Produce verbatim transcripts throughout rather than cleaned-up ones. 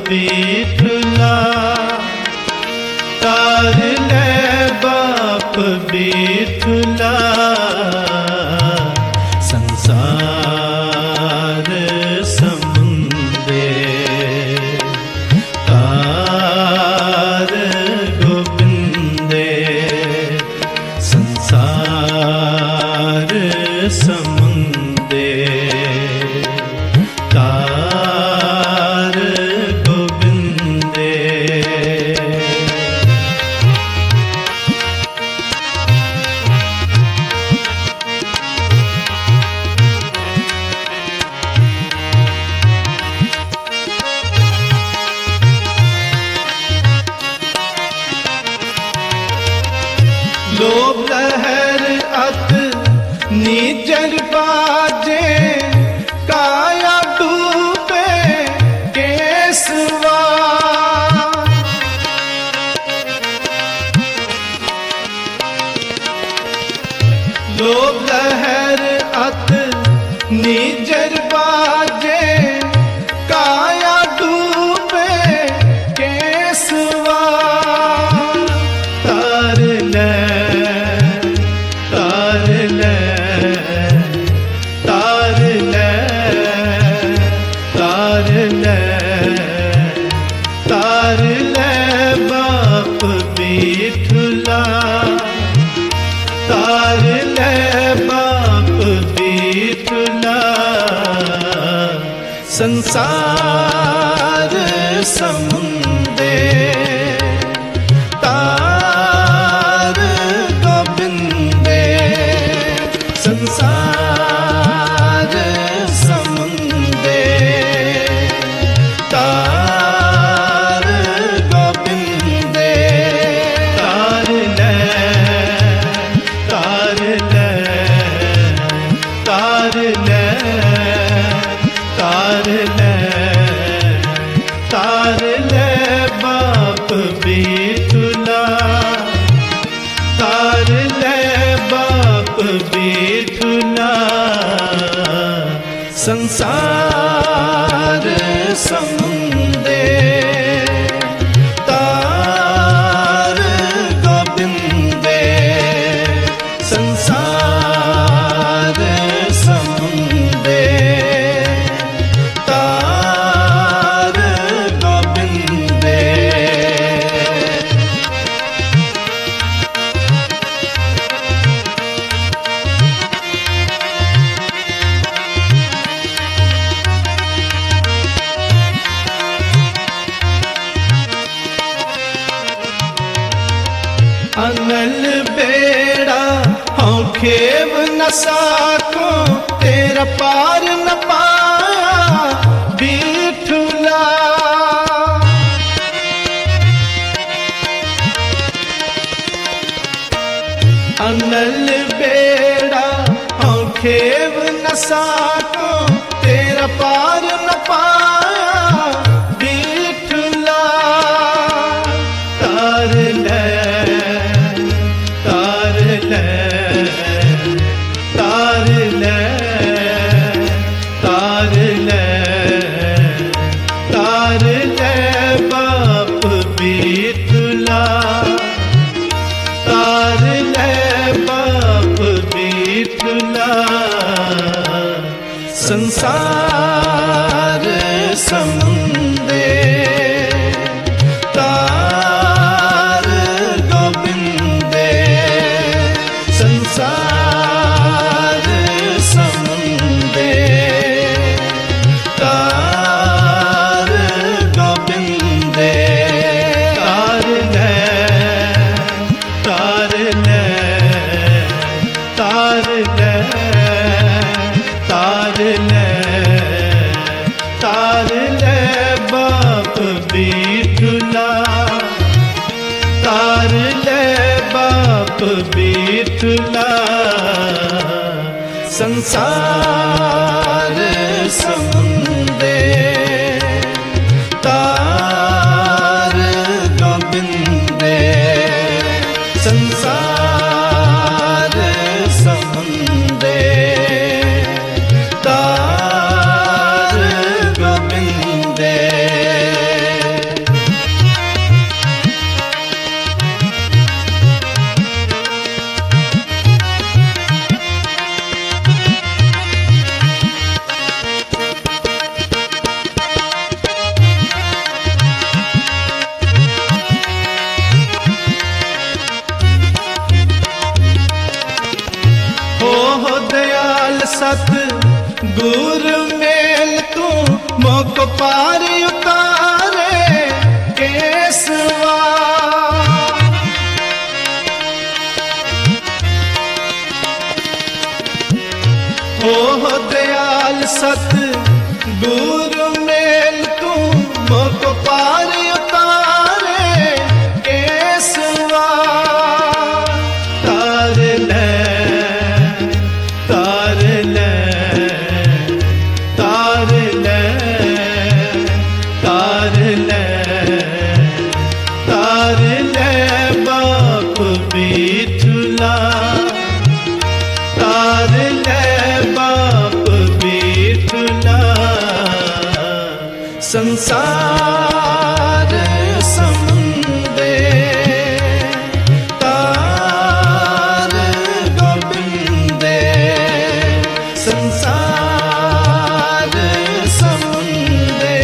बिठुला, तार ले बाप बिठुला, संसार समुंदे तार गोविंदे, संसार समुंदे तार गोविंदे। लोभ लहर अत नीचर बाजे, काया डूबे केसवा, लोभ लहर अत नीचर बाजे, काया डूबे केसवा, तार ले तार ले तार ले तार ले तार ले बाप बिठुला, तार ले बाप बिठुला, संसार समुंदे तार गोविंदे, संसार समुंदे तार गोविंदे, तार ले तार ले तार ले तार ले तार ले बाप बिठुला, तार ले बाप बिठुला, संसार समुंदे तार गोविंदे, संसार समुंदे तार गोविंदे। अनल बेड़ा हूँ खेव न साको, तेरा पार न पाया बिठुला, अनल बेड़ा हूँ खेव न साको, तेरा पार न पाया बिठुला, तार ले तार ले तार ले तार ले तार ले बाप बिठुला, तार ले बाप बिठुला, संसार समुंदे तार गोविंदे, संसार समुंदे तार गोविंदे, तार ले तार ले तार ले तार ले तार ले बाप बिठुला, तार ले बाप बिठुला, संसार समुंदे तार गोविंदे, संसार समुंदे तार गोविंदे। सत गुर मेल तू मोक पार उतारे केसवा। ओह दयाल सत गुरु मेल तू मोक पार उतारे केसवा। तार ले तार ले तार ले तार ले तार ले बाप बिठुला। तार ले बाप बिठुला। संसार समुंदे तार गोबिंदे। संसार समुंदे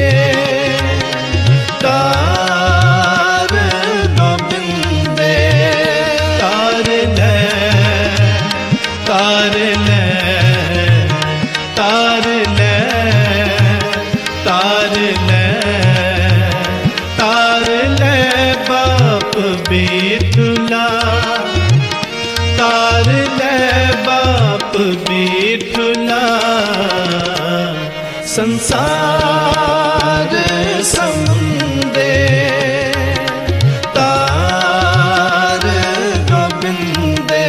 तार गोबिंदे। तार ले तार ले तार ले तार ले तार ले बाप बिठुला। तार ले बाप बिठुला। संसार समुंदे तार गोबिंदे।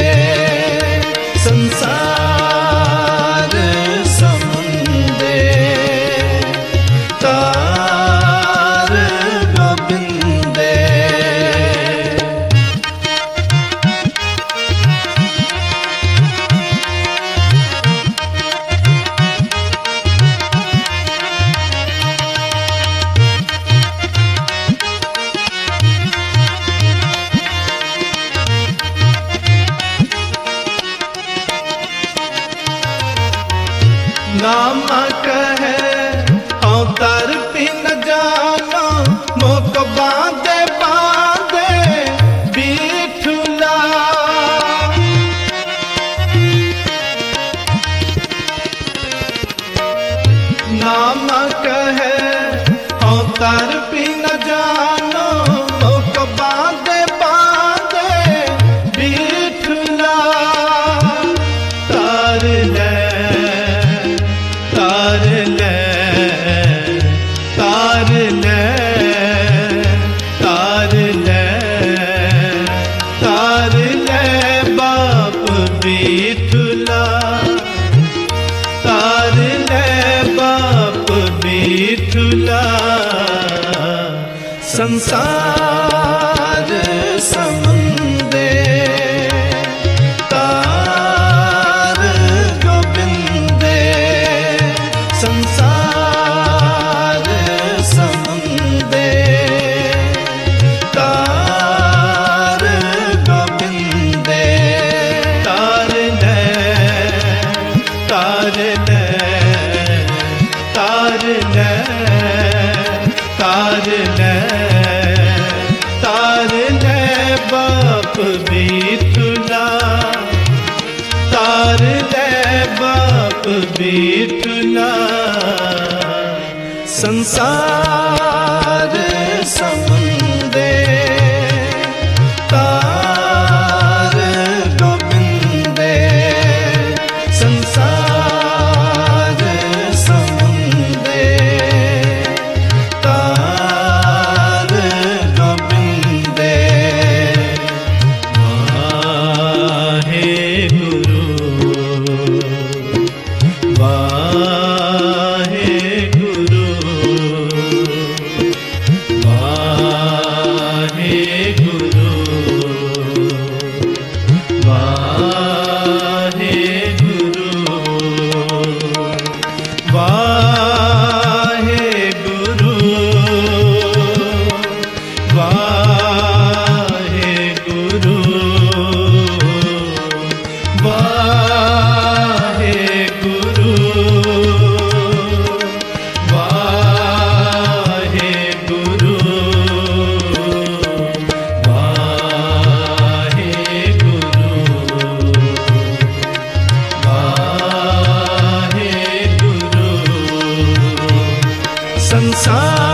संसार समुंदे तार गोबिंदे। नाम कहे हाँ तर पी न जाना मोक बांधे बांधे बिठुला। नाम कहे हाँ तर पी न जाना मोक बांधे बांधे बिठुला। तार ले तार ले तार ले तार ले तार ले बाप बिठुला। तार ले बाप बिठुला। संसार समुंदे तार गोबिंदे। संसार समुंदे तार गोबिंदे। तार ले तार ले तार ले तार ले तार ले बाप बिठुला। तार ले बाप बिठुला। संसार समुंदे तार गोबिंदे। संसार समुंदे तार गोबिंदे। वाहे गुरु वाहे गुरु वाहे सा